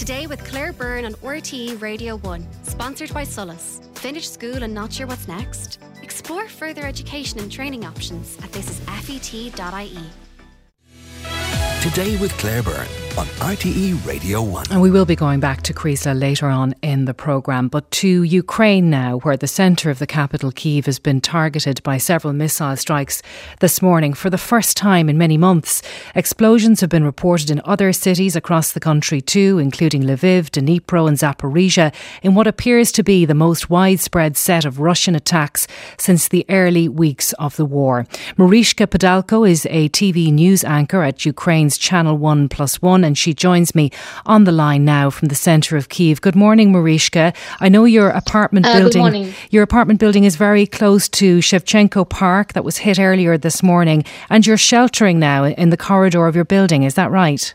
Today with Claire Byrne on RTE Radio 1, sponsored by Solus. Finish school and not sure what's next? Explore further education and training options at thisisfet.ie. Today with Claire Byrne on RTE Radio 1. And we will be going back to Kryzla later on in the programme, but to Ukraine now, where the centre of the capital, Kyiv, has been targeted by several missile strikes this morning for the first time in many months. Explosions have been reported in other cities across the country too, including Lviv, Dnipro and Zaporizhia, in what appears to be the most widespread set of Russian attacks since the early weeks of the war. Mariuszka Podalko is a TV news anchor at Ukraine's Channel 1+1, and she joins me on the line now from the centre of Kyiv. Good morning, Mariuszka. I know your apartment building is very close to Shevchenko Park that was hit earlier this morning, and you're sheltering now in the corridor of your building. Is that right?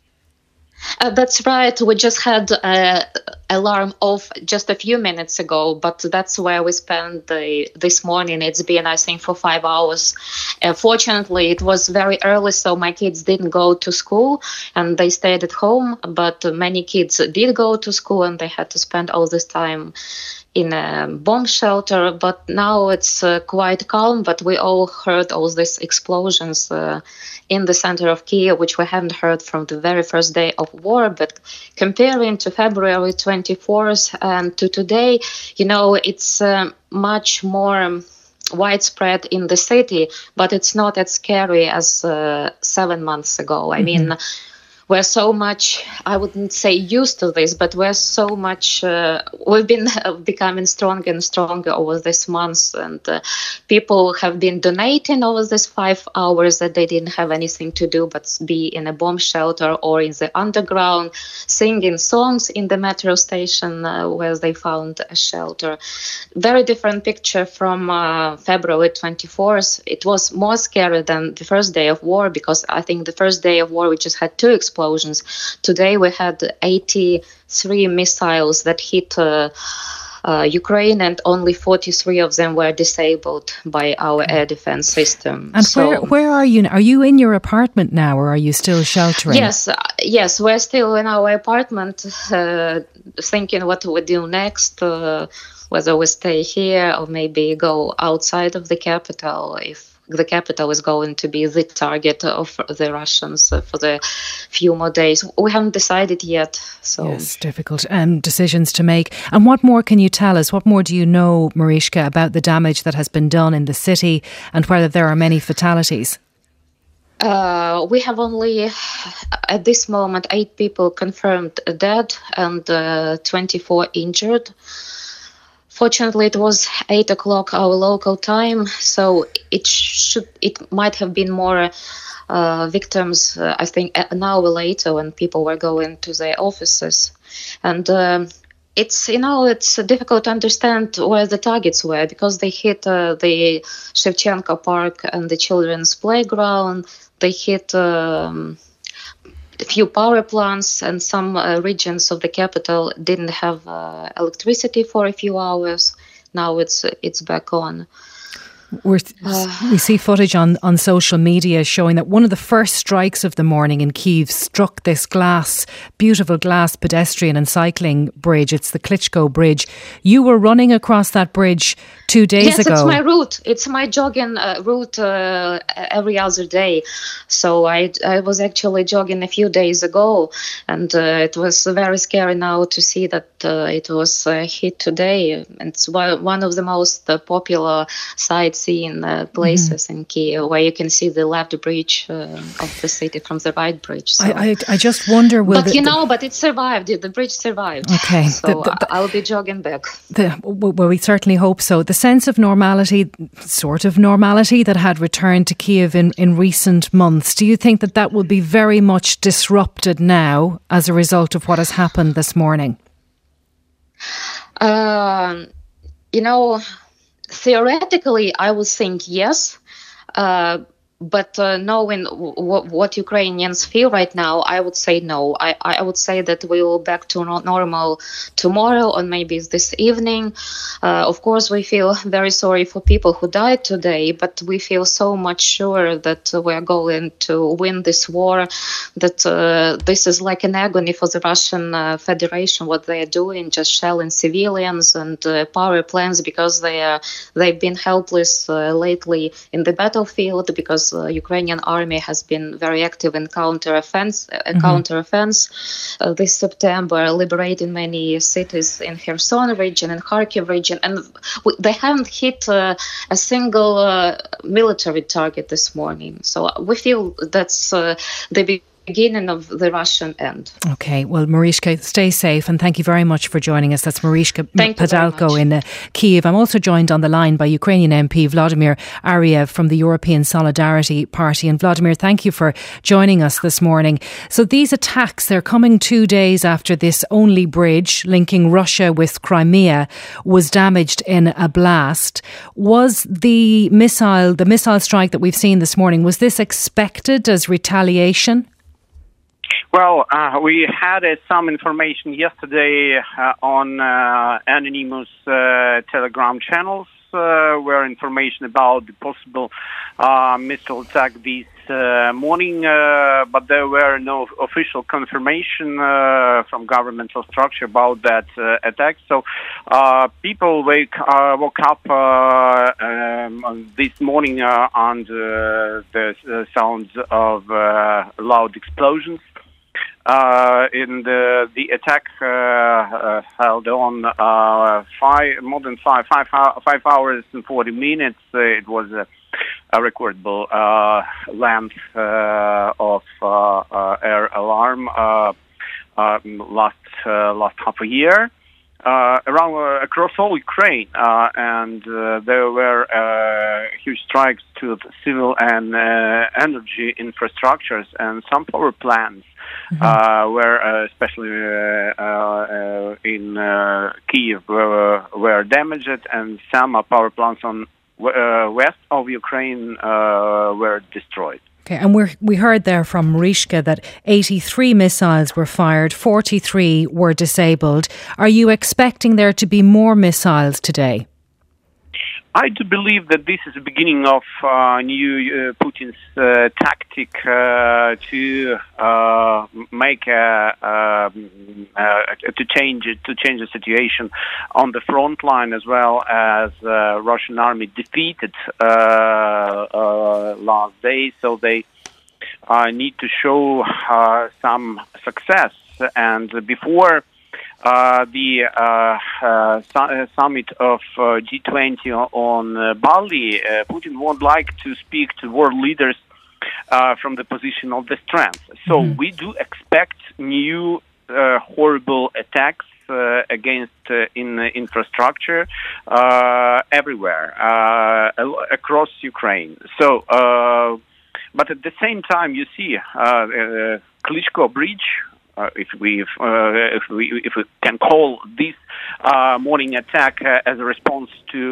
That's right. We just had alarm off just a few minutes ago, but that's where we spent this morning. It's been, I think, for 5 hours. Fortunately, it was very early, so my kids didn't go to school and they stayed at home. But many kids did go to school and they had to spend all this time in a bomb shelter. But now it's quite calm, but we all heard all these explosions in the center of Kyiv, which we haven't heard from the very first day of war. But comparing to February 24th and to today, it's much more widespread in the city, but it's not as scary as 7 months ago. I mean, we're so much, I wouldn't say used to this, but we're so much, we've been becoming stronger and stronger over these months, and people have been donating over these 5 hours that they didn't have anything to do but be in a bomb shelter or in the underground, singing songs in the metro station where they found a shelter. Very different picture from February 24th. It was more scary than the first day of war, because I think the first day of war we just had 2 explosions. Today we had 83 missiles that hit Ukraine, and only 43 of them were disabled by our air defense system. And where are you? Are you in your apartment now, or are you still sheltering? Yes, we're still in our apartment, thinking what we do next, whether we stay here or maybe go outside of the capital if the capital is going to be the target of the Russians for the few more days. We haven't decided yet. So yes, difficult decisions to make. And what more can you tell us? What more do you know, Mariuszka, about the damage that has been done in the city and whether there are many fatalities? We have only, at this moment, 8 people confirmed dead and 24 injured. Fortunately, it was 8 o'clock our local time, so it might have been more victims, I think, an hour later when people were going to their offices. And it's difficult to understand where the targets were, because they hit the Shevchenko Park and the children's playground. They hit a few power plants, and some regions of the capital didn't have electricity for a few hours. Now it's back on. We see footage on social media showing that one of the first strikes of the morning in Kyiv struck this beautiful glass pedestrian and cycling bridge. It's the Klitschko Bridge. You were running across that bridge 2 days ago. Yes, it's my route. It's my jogging route every other day. So I was actually jogging a few days ago, and it was very scary now to see that it was hit today. It's one of the most popular sites in places in Kyiv, where you can see the left bridge of the city from the right bridge. So. I just wonder... but it survived. The bridge survived. Okay. So I'll be jogging back. Well, we certainly hope so. The sense of normality, sort of normality, that had returned to Kyiv in recent months, do you think that will be very much disrupted now as a result of what has happened this morning? Theoretically, I would think yes, But knowing what Ukrainians feel right now, I would say no. I would say that we will back to normal tomorrow or maybe this evening. Of course, we feel very sorry for people who died today, but we feel so much sure that we are going to win this war, that this is like an agony for the Russian Federation, what they are doing, just shelling civilians and power plants, because they've been helpless lately in the battlefield, because Ukrainian army has been very active in counter-offense this September, liberating many cities in Kherson region and Kharkiv region, and they haven't hit a single military target this morning. So we feel that's the beginning of the Russian end. Okay, well, Mariska, stay safe, and thank you very much for joining us. That's Mariska Padalko in Kyiv. I'm also joined on the line by Ukrainian MP Vladimir Ariev from the European Solidarity Party. And Vladimir, thank you for joining us this morning. So these attacks, they're coming 2 days after this only bridge linking Russia with Crimea was damaged in a blast. Was the missile strike that we've seen this morning, was this expected as retaliation? Well, we had some information yesterday on anonymous Telegram channels, where information about the possible missile attack this morning, but there were no official confirmation from governmental structure about that attack. So people woke up this morning under the sounds of loud explosions. The attack held on more than five hours and 40 minutes. It was a recordable length of air alarm last half a year. Around across all Ukraine, and there were huge strikes to the civil and energy infrastructures, and some power plants were, especially in Kyiv, were damaged, and some power plants on west of Ukraine were destroyed. Okay, and we heard there from Mariska that 83 missiles were fired, 43 were disabled. Are you expecting there to be more missiles today? I do believe that this is the beginning of new Putin's tactic to make to change the situation on the front line, as well as Russian army defeated last day. So they need to show some success, and before the summit of G20 on Bali, Putin would like to speak to world leaders from the position of the strength. So we do expect new horrible attacks against infrastructure everywhere across Ukraine. So, but at the same time, you see Klitschko Bridge. If we can call this morning attack as a response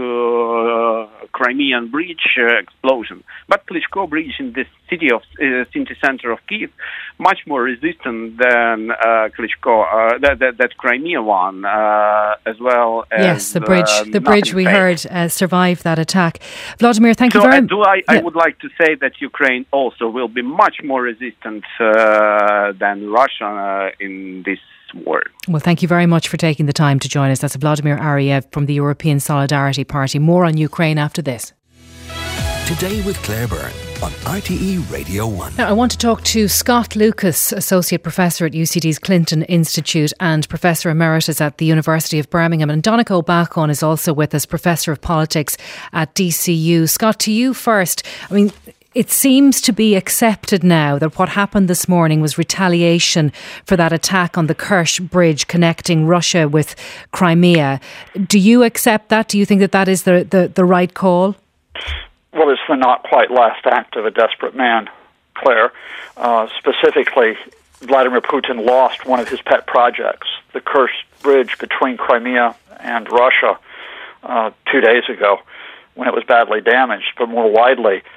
to Crimean Bridge explosion, but Klitschko Bridge in the city center of Kyiv, much more resistant than Klitschko that Crimea one, as well as yes, the bridge we heard survived that attack. Vladimir, thank you very much. I would like to say that Ukraine also will be much more resistant than Russia in this war. Well, thank you very much for taking the time to join us. That's Vladimir Ariev from the European Solidarity Party. More on Ukraine after this. Today with Claire Byrne on RTE Radio 1. Now, I want to talk to Scott Lucas, Associate Professor at UCD's Clinton Institute and Professor Emeritus at the University of Birmingham. And Donncha O'Bacon is also with us, Professor of Politics at DCU. Scott, to you first. I mean, it seems to be accepted now that what happened this morning was retaliation for that attack on the Kerch Bridge connecting Russia with Crimea. Do you accept that? Do you think that is the right call? Well, it's the not quite last act of a desperate man, Claire. Specifically, Vladimir Putin lost one of his pet projects, the Kerch Bridge between Crimea and Russia, 2 days ago when it was badly damaged. But more widely,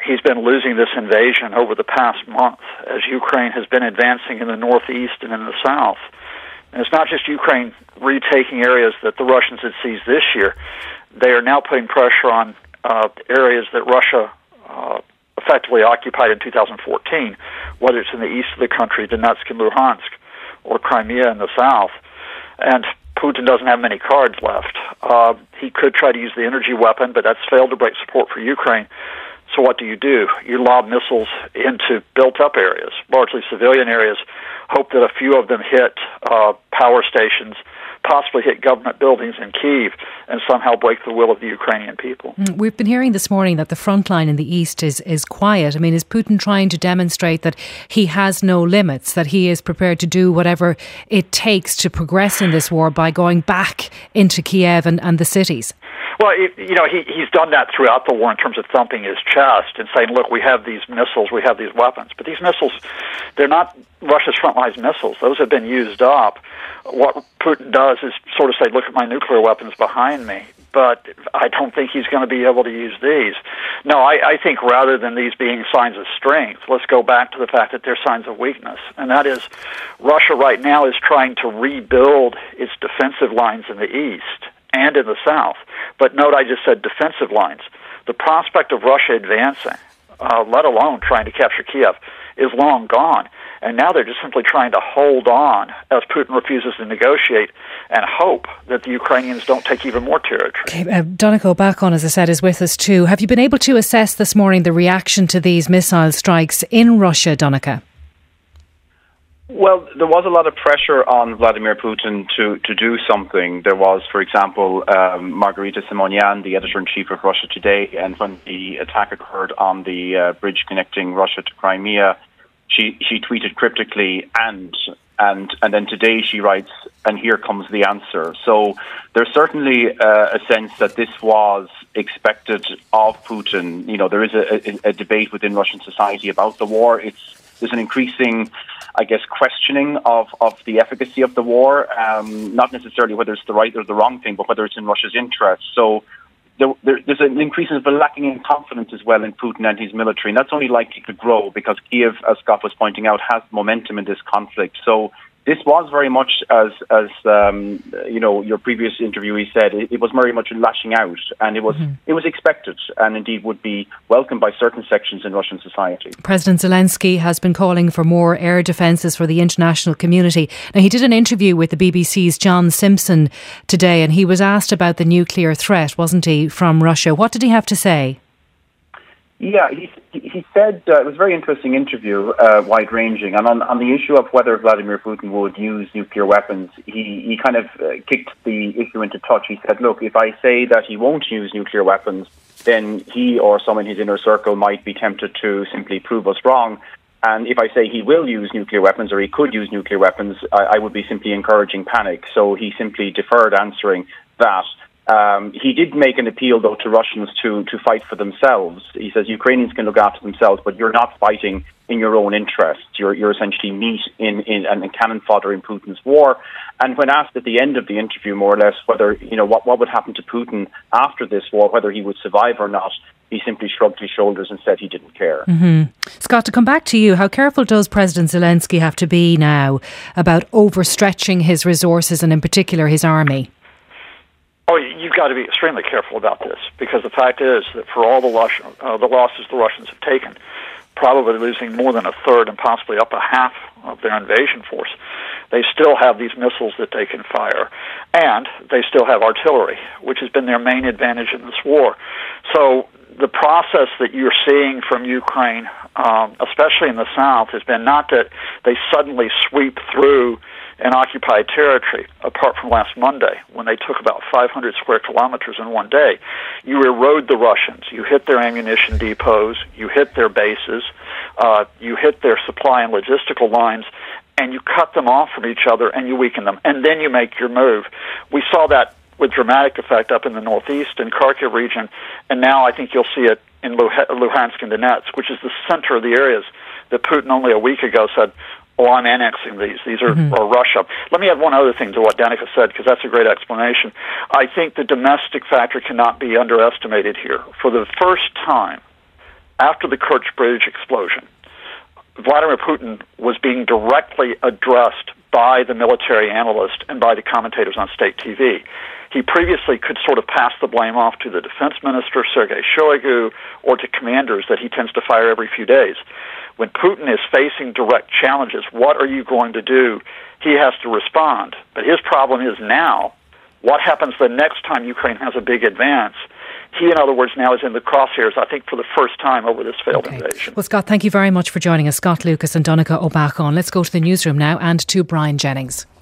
he's been losing this invasion over the past month as Ukraine has been advancing in the northeast and in the south. And it's not just Ukraine retaking areas that the Russians had seized this year. They are now putting pressure on areas that Russia effectively occupied in 2014, whether it's in the east of the country, Donetsk and Luhansk, or Crimea in the south. And Putin doesn't have many cards left. He could try to use the energy weapon, but that's failed to break support for Ukraine. So what do? You lob missiles into built-up areas, largely civilian areas, hope that a few of them hit power stations, possibly hit government buildings in Kyiv, and somehow break the will of the Ukrainian people. We've been hearing this morning that the front line in the east is quiet. I mean, is Putin trying to demonstrate that he has no limits, that he is prepared to do whatever it takes to progress in this war by going back into Kiev and the cities? Well, he's done that throughout the war in terms of thumping his chest and saying, look, we have these missiles, we have these weapons. But these missiles, they're not Russia's front-line missiles. Those have been used up. What Putin does is sort of say, look at my nuclear weapons behind me. But I don't think he's going to be able to use these. No, I think rather than these being signs of strength, let's go back to the fact that they're signs of weakness. And that is, Russia right now is trying to rebuild its defensive lines in the east and in the south. But note I just said defensive lines. The prospect of Russia advancing, let alone trying to capture Kiev, is long gone. And now they're just simply trying to hold on as Putin refuses to negotiate and hope that the Ukrainians don't take even more territory. Okay, Donncha O'Bacon, as I said, is with us too. Have you been able to assess this morning the reaction to these missile strikes in Russia, Donncha? Well, there was a lot of pressure on Vladimir Putin to do something. There was, for example, Margarita Simonyan, the editor-in-chief of Russia Today, and when the attack occurred on the bridge connecting Russia to Crimea, she tweeted cryptically, and then today she writes, and here comes the answer. So there's certainly a sense that this was expected of Putin. You know, there is a debate within Russian society about the war. There's an increasing, I guess, questioning of the efficacy of the war, not necessarily whether it's the right or the wrong thing, but whether it's in Russia's interest. So there's an increase of a lacking in confidence as well in Putin and his military, and that's only likely to grow because Kiev, as Scott was pointing out, has momentum in this conflict. So this was very much, as your previous interviewee said, it was very much lashing out, and it was expected, and indeed would be welcomed by certain sections in Russian society. President Zelensky has been calling for more air defences for the international community. Now, he did an interview with the BBC's John Simpson today, and he was asked about the nuclear threat, wasn't he, from Russia? What did he have to say? Yeah, he said it was a very interesting interview, wide-ranging, and on the issue of whether Vladimir Putin would use nuclear weapons, he kind of kicked the issue into touch. He said, look, if I say that he won't use nuclear weapons, then he or someone in his inner circle might be tempted to simply prove us wrong. And if I say he will use nuclear weapons or he could use nuclear weapons, I would be simply encouraging panic. So he simply deferred answering that. He did make an appeal, though, to Russians to fight for themselves. He says Ukrainians can look after themselves, but you're not fighting in your own interests. You're essentially meat in cannon fodder in Putin's war. And when asked at the end of the interview, more or less, whether what would happen to Putin after this war, whether he would survive or not, he simply shrugged his shoulders and said he didn't care. Mm-hmm. Scott, to come back to you, how careful does President Zelensky have to be now about overstretching his resources and in particular his army? Oh, you've got to be extremely careful about this, because the fact is that for all the losses the Russians have taken, probably losing more than a third and possibly up a half of their invasion force, they still have these missiles that they can fire, and they still have artillery, which has been their main advantage in this war. So the process that you're seeing from Ukraine, especially in the south, has been not that they suddenly sweep through and occupied territory, apart from last Monday, when they took about 500 square kilometers in one day. You erode the Russians. You hit their ammunition depots. You hit their bases. You hit their supply and logistical lines, and you cut them off from each other, and you weaken them. And then you make your move. We saw that with dramatic effect up in the northeast and Kharkiv region, and now I think you'll see it in Luhansk and Donetsk, which is the center of the areas that Putin only a week ago said, oh, I'm annexing these. These are Russia. Let me add one other thing to what Donncha said, because that's a great explanation. I think the domestic factor cannot be underestimated here. For the first time after the Kerch Bridge explosion, Vladimir Putin was being directly addressed by the military analyst and by the commentators on state TV. He previously could sort of pass the blame off to the defense minister, Sergei Shoigu, or to commanders that he tends to fire every few days. When Putin is facing direct challenges, what are you going to do? He has to respond. But his problem is now, what happens the next time Ukraine has a big advance? He, in other words, now is in the crosshairs, I think, for the first time over this failed invasion. Well, Scott, thank you very much for joining us. Scott Lucas and Donncha O'Bachan. Let's go to the newsroom now and to Brian Jennings.